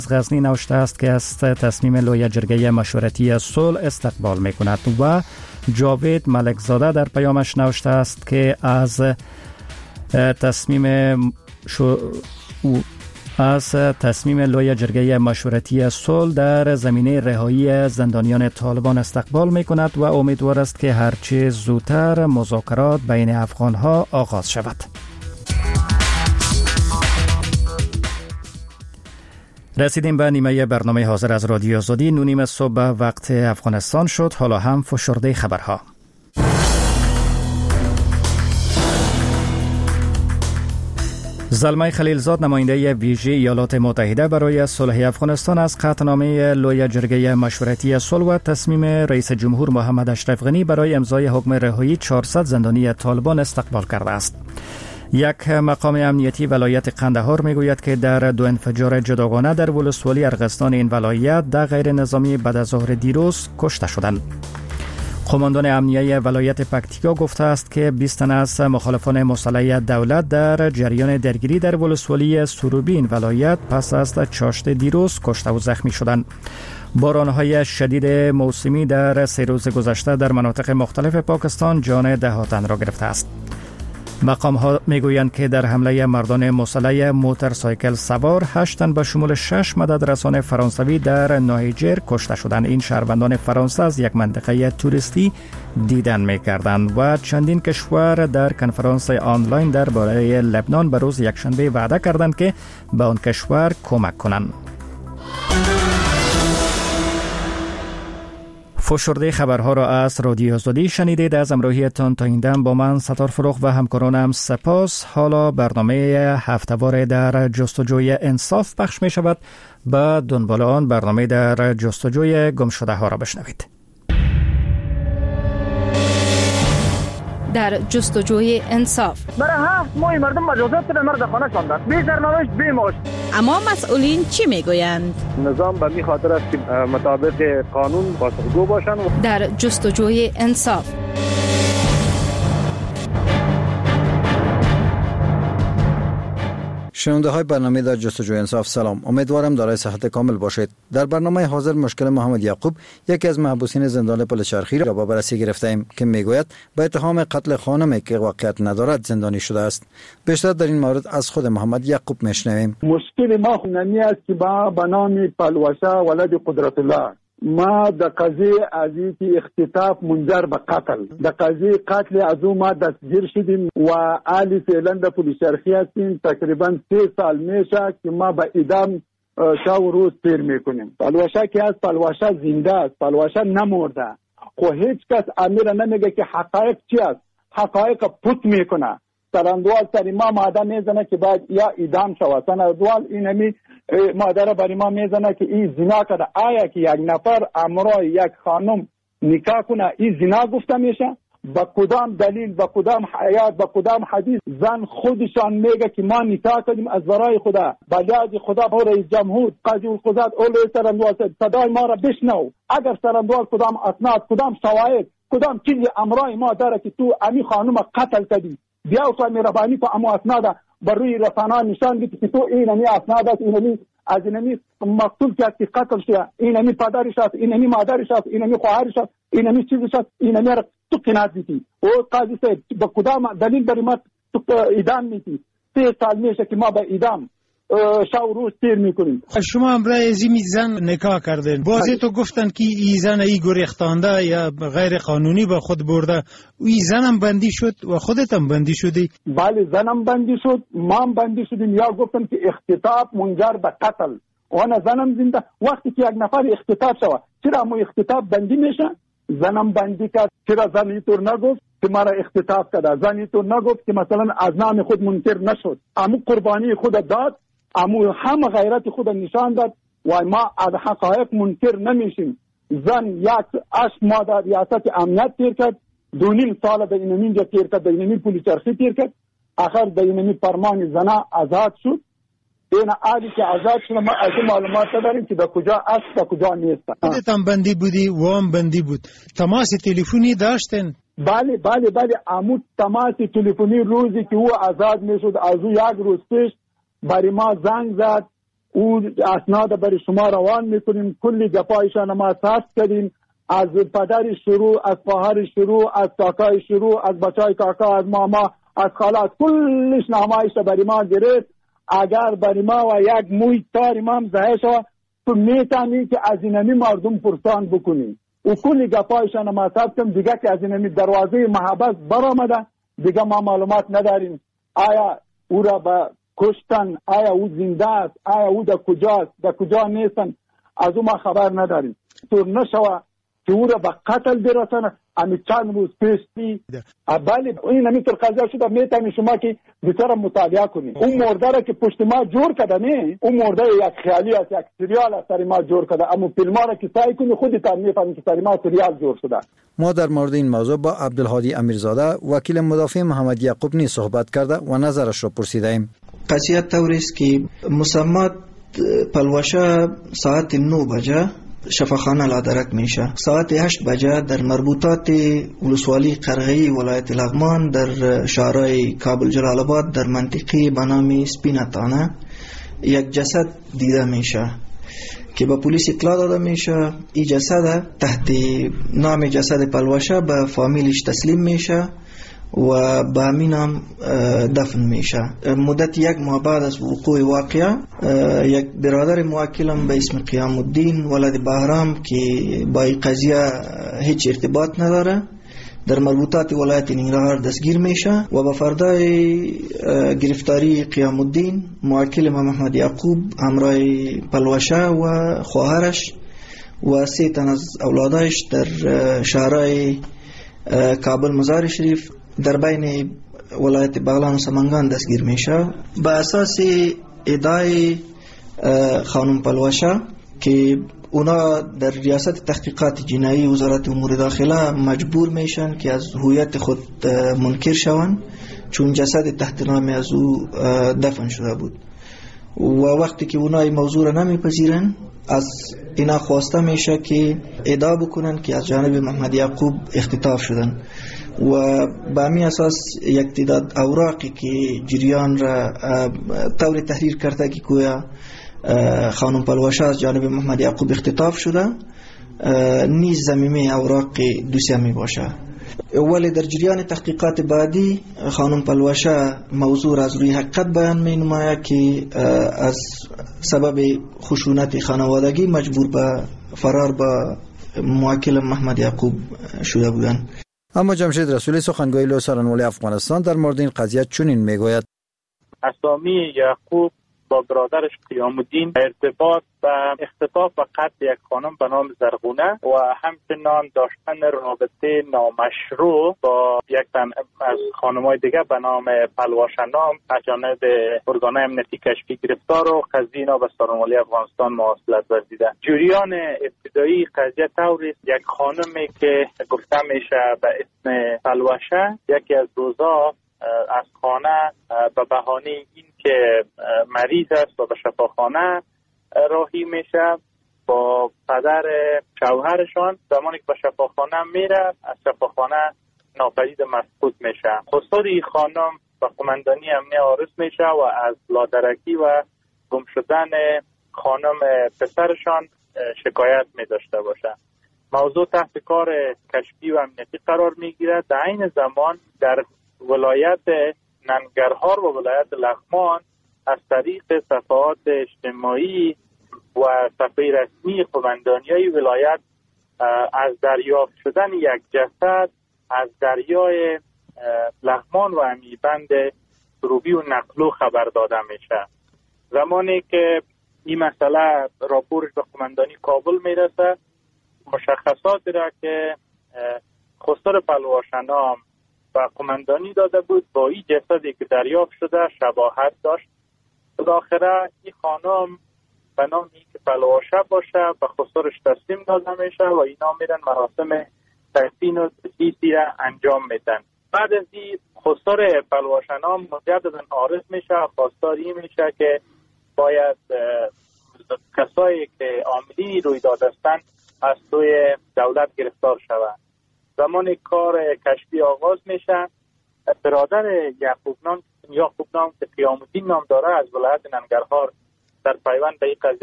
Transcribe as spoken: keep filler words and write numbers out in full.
غزنی نوشته است که از تصمیم لوی جرگه مشورتی صلح استقبال می کند و جاوید ملکزاده در پیامش نوشته است که از تصمیم شو از تصمیم لوی جرگه مشورتی صلح در زمینه رهایی زندانیان طالبان استقبال می کند و امیدوار است که هرچه زودتر مذاکرات بین افغانها آغاز شود. رسیدیم به نیمه برنامه حاضر از رادیو آزادی. نونیم صبح وقت افغانستان شد. حالا هم فشرده خبرها. زلمه خلیلزاد نماینده ویژه ایالات متحده برای صلح افغانستان از قطعنامه لوی جرگه مشورتی صلح و تصمیم رئیس جمهور محمد اشرف غنی برای امضای حکم رهایی چهارصد زندانی طالبان استقبال کرده است. یک مقام امنیتی ولایت قندهار میگوید که در دو انفجار جداگانه در ولسوالی ارغستان این ولایت در غیر نظامی بعد از ظهر دیروز کشته شدند. قماندان امنیه ولایت پکتیکا گفته است که بیست تن از مخالفان مسلح دولت در جریان درگیری در ولسوالی سروبی این ولایت پس از چاشت دیروز کشته و زخمی شدند. بارانهای شدید موسمی در سه روز گذشته در مناطق مختلف پاکستان جان ده تن را گرفته است. مقام ها میگویند که در حمله مردان مسلح موتورسایکل سوار هشت تن به شمول شش مددرسان فرانسوی در نایجر کشته شدند. این شهروندان فرانسه از یک منطقه توریستی دیدن می‌کردند و چندین کشور در کنفرانس آنلاین درباره لبنان به روز یکشنبه وعده کردند که به آن کشور کمک کنند. فشرده خبرها را از رادیو آزادی شنیدید. از همراهیتان تا این دم با من ستار فروغ و همکارانم سپاس. حالا برنامه هفته‌وار در جستجوی انصاف پخش می شود. به دنبال آن برنامه در جستجوی گمشده ها را بشنوید. در جستجوی انصاف برای هفت ماه مردم مجازات به مرد خانه شاندند، بی سرنوشت بی معاش. اما مسئولین چی میگویند؟ نظام به می خاطر است که مطابق قانون پاسخگو باشند. در جستجوی انصاف شنونده های برنامه در جستجوی انصاف سلام، امیدوارم دارای صحت کامل باشید. در برنامه حاضر مشکل محمد یعقوب یکی از محبوسین زندان پل چرخی را با بررسی گرفته ایم که میگوید به اتهام قتل خانمی که واقعیت ندارد زندانی شده است. بیشتر در این مورد از خود محمد یعقوب میشنویم. مشکل ما نمی است که با بنام پلوشا ولد قدرت الله ما د قضیه از اینکه اختطاف منجر به قتل د قضیه قتل از او ما دستگیر شدیم و عالی فعلا د پلیس شرخی هستیم. تقریبا سه سال میشه که ما به اعدام شب و روز تیر میکنیم. پلوشا که از پلوشا زنده است، پلوشا نمرده. خو هیچ کس امیر نمیگه که حقایق چی است. حقایق پوت میکنه. سرندوال سر ما ماده میزنه که باید یا اعدام شود. سرندوال اینمی مادر برای ما میزنه که این زنا کرده. آیا که یک نفر امرای یک خانم نکاح کنه این زنا گفته میشه؟ با کدام دلیل، با کدام حیات، با کدام حدیث زن خودشان میگه که ما نکاح کردیم از برای خدا، بلیاد خدا با رئیس جمهور قاضی القضات اول سرندوال صدای ما را بشنو. اگر سرندوال کدام اسناد، کدام شواهد، کدام چیزی امرای ما داره که تو امی خانم قتل کردی، بیا تو مهربانی کو اما اسناد بر روی رسانه نشان بدی که تو اینمی اسناد است، اینمی از اینمی مقتول که قتل شده، اینمی پدرش است، اینمی مادرش است، اینمی خواهرش است، اینمی چیزش است، اینمی را تو قناعت میدی. او قاضی صاحب با کدام دلیل بر ما تو اعدام میدی؟ سه سال میشه که ما به اعدام شاو روز تیر میکنیم. شما امرای ازیمی زن نکاح کردین، بازی تو گفتن که ای زن ای گریختانده یا غیر قانونی به خود برده، ای زنم بندی شد و خودت هم بندی شدی؟ بله زنم بندی شد، ما هم بندی شدیم. یا گفتن که اختطاف منجر به قتل و انا زنم زنده. وقتی که یک نفر اختطاف شود چرا مو اختطاف بندی میشه؟ زنم بندی کرد، چرا زن اینطور نگفت که مرا اختطاف کرده؟ زن اینطور نگفت که مثلا از نام خود منکر نشد، امو قربانی خود داد، امو هم غیرت خود نشان داد و ما از حقایق منکر نمیشیم. زن یک اش ما در ریاست امنیت تیر کرد، دو نیم سال به اینمی اینجا تیر کرد، به اینمی پلیس چرخی تیر کرد، آخر به اینمی فرمان زنا آزاد شد. این عالی که آزاد شد ما از معلومات داریم که به کجا است به کجا نیست. خودت هم بندی بودی و هم بندی بود. تماس تلفنی داشتن؟ بله بله بله امو تماس تلفنی روزی که او آزاد میشد از او یک روز پیش برای ما زنگ زد او اسناد برای شما روان میکنیم. کلی گپایشان ما ثبت کردیم، از پدر شروع، از خواهر شروع، از کاکای شروع، از بچای کاکا، از ماما، از خالات، کلش نامایش برای ما گرفت. اگر برای ما و یک موی تار ما زهه شد تو میتونی که از اینمی مردم پرسان بکنی. و کلی گپایشان ما ثبت کردیم. دیگه که از اینمی دروازه محبت برآمده دیگه ما معلومات نداریم. آیا او را به کشتن، آیا او زنده است، آیا او در کجاست، در کجا نیستن، از او ما خبر نداریم. طور نشوه که او را به قتل برسانه. امی چند روز پیشی بله این همینطور قضیه شده. میتونی شما که بیشتر مطالعه کنی. اون مرده را که پشت ما جور کرده نه، اون مرده یک خیالی است، یک سریال است سر ما جور کرده. اما فیلم ها را که سعی کنی خودت میفهمی که سر ما سریال جور شده. ما در مورد این موضوع با عبدالهادی امیرزاده وکیل مدافع محمد یعقوب نیز صحبت کرده و نظرش را پرسیده ایم. قضیه طور است که مسمات پلوشه ساعت نه بجه شفاخانه لادرک میشه. ساعت هشت بجه در مربوطات ولسوالی قرغی ولایت لغمان در شهرهای کابل جلال آباد در منطقه به نام سپینتانه یک جسد دیده میشه که به پلیس اطلاع داده میشه. این جسد تحت نام جسد پلوشه به فامیلش تسلیم میشه و به همین هم دفن میشه. مدت یک ماه بعد از وقوع واقعه یک برادر موکلم به اسم قیام الدین ولد بهرام که با این قضیه هیچ ارتباط نداره در مربوطات ولایت ننگرهار دستگیر میشه و به فردای گرفتاری قیام الدین موکل محمد یعقوب همراه پلوشه و خواهرش و سه تن از اولادش در شهرهای کابل مزار شریف در بین ولایت بغلان و سمنگان دستگیر میشه. به اساس ادعای خانم پلوشه که اونا در ریاست تحقیقات جنایی وزارت امور داخله مجبور میشن که از هویت خود منکر شون چون جسد تحت نام از او دفن شده بود و وقتی که اونا این موضوع را نمیپذیرن از اینا خواسته میشه که ادعا بکنن که از جانب محمد یعقوب اختطاف شدن و به همین اساس یک تعداد اوراقی که جریان را طور تحریر کرده که گویا خانم پلوشه از جانب محمد یعقوب اختطاف شده نیز زمینه اوراق دوسیه می باشه. ولی در جریان تحقیقات بعدی خانم پلوشه موضوع از روی حقیقت بیان می نماید که از سبب خشونت خانوادگی مجبور به فرار با موکل محمد یعقوب شده بودند. اما جمشید رسولی سخنگوی لوی سارنوالی افغانستان در مورد این قضیه چنین میگوید: اسامی یعقوب با برادرش قیام الدین ارتباط و اختطاف و قتل یک خانم به نام زرغونه و همچنان داشتن رابطه نامشروع با یک تن از خانم‌های دیگه به نام پلوشه نام از جانب ارگان‌های امنیتی کشفی گرفتار و قضیه اینا به سارنوالی افغانستان مواصلت ورزیده. جریان ابتدایی قضیه طوری یک خانمی که گفته میشه به اسم پلوشه یکی از روزا از خانه به بهانه این که مریض است و به شفاخانه راهی میشه با پدر شوهرشان زمانی که به شفاخانه میره از شفاخانه ناپدید مفقود میشه. خسر این خانم به قماندانی امنیه عارض میشه و از لادرکی و گم شدن خانم پسرشان شکایت میداشته باشه. موضوع تحت کار کشفی و امنیتی قرار میگیره. در این زمان در ولایت ننگرهار و ولایت لغمان از طریق صفحات اجتماعی و صفحه رسمی قماندانی‌های ولایت از دریافت شدن یک جسد از دریای لغمان و امیبند سروبی و نقلو خبر داده میشه. زمانی که این مسئله راپورش به قماندانی کابل میرسه مشخصات را که خسر پلوشه نام و قماندانی داده بود با این جسدی که دریافت شده شباهت داشت. بالاخره این خانم به نام این که پلوشه باشه و خسرش تسلیم داده میشه و اینا میرن مراسم تدفین و تجهیزی را انجام میدن. بعد از این خسر پلوشه نام مجددا عارض میشه. خواستار این میشه که باید کسایی که عاملین رویداد هستند از سوی دولت گرفتار شوند. زمان کار کشفی آغاز میشه. برادر یعقوب نام یعقوب نام که قیام الدین نام داره از ولایت ننگرهار در پیوند به این قضیه